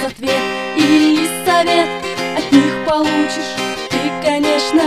ответ или совет от них получишь ты, конечно.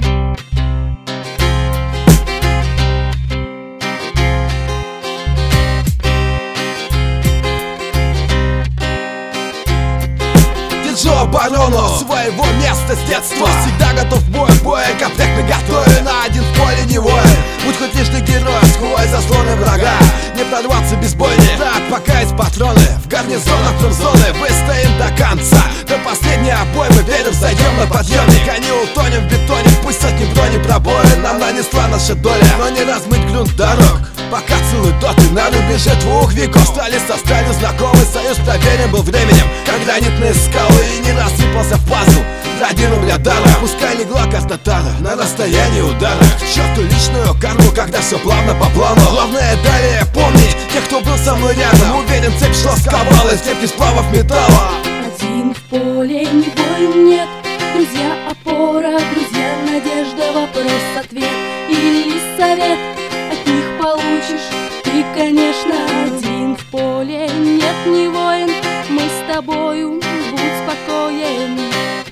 Держу оборону своего места с детства. Всегда готов к бою, комплект наготове. На один в поле не воин. Будь хоть лишь ты герой, сквозь заслоны врага. Не прорваться без бойни, так пока есть патроны. В гарнизонах промзоны выстоим до конца. До последней обоймы верим, зайдем на подъемник. А не утонем в бетоне, пусть сотни брони пробоин нам нанесла наша доля. Но не размыть грунт дорог, пока целый доты на рубеже 2 веков. Стали со сталью знакомы, союз проверен был временем, как гранитные скалы. И не рассыпался в пазл ради рубля дара. Пускай легла карта Тара на расстоянии удара. К черту личную карму, когда все плавно по плану. Главное далее помнить тех, кто был со мной рядом. Уверен, цепь шла сковала из крепких сплавов металла. Один в поле, ни воин нет. Друзья опора, друзья надежда, вопрос ответ или совет от них получишь ты, конечно. Один в поле, нет, не воин. Мы с тобою, будь спокоен.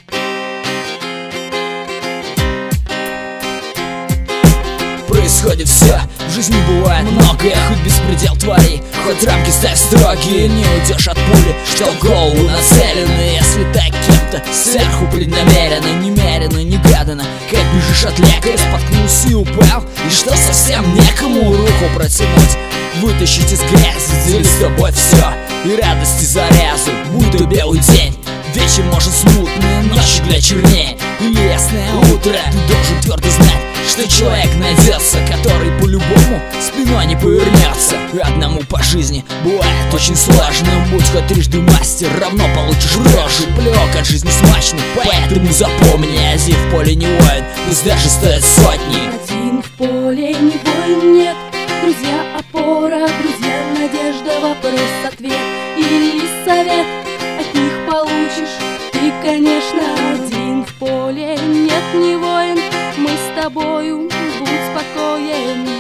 Происходит все, в жизни бывает многое. Хоть беспредел твори, хоть рамки ставь строгие. Не уйдешь от пули, что в голову нацелены. Если так кем-то сверху преднамеренно, немерено, негаданно, как бежишь от лекаря, споткнулся и упал. И что совсем некому руку протянуть, вытащить из грязи, делить с тобой все. И радости зарязу, будь то белый день, вечер может смутный, ночь для чернее или ясное утро. Ты должен твердо знать, что человек найдется, который по-любому спиной не повернется. И одному по жизни бывает очень сложно. Будь хоть трижды мастер, равно получишь рожу. Плевок от жизни смачный, поэтому запомни: один в поле не воин, пусть даже стоит сотни. Один в поле, ни воин нет. Друзья опора, друзья надежда, вопрос ответ или совет от них получишь ты, конечно. Один в поле, нет, не воин. Мы с тобою, будь спокоен.